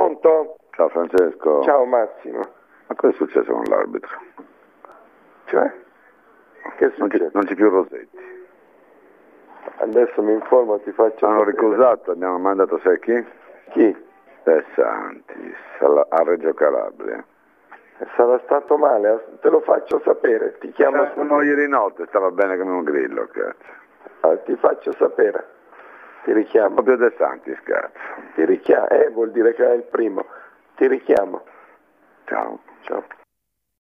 Pronto? Ciao Francesco. Ciao Massimo. Ma cosa è successo con l'arbitro? Cioè? Che succede? Non c'è più Rossetti. Adesso mi informo, ti faccio Hanno sapere. ricusato, abbiamo mandato, sai chi? Chi? De Santis, a Reggio Calabria. Sarà stato male, te lo faccio sapere, ti chiamo. No, ieri notte stava bene come un grillo, cazzo. Ti faccio sapere, ti richiamo. Proprio De Santis, cazzo. Ti richiamo, vuol dire che è il primo. Ti richiamo. Ciao. Ciao.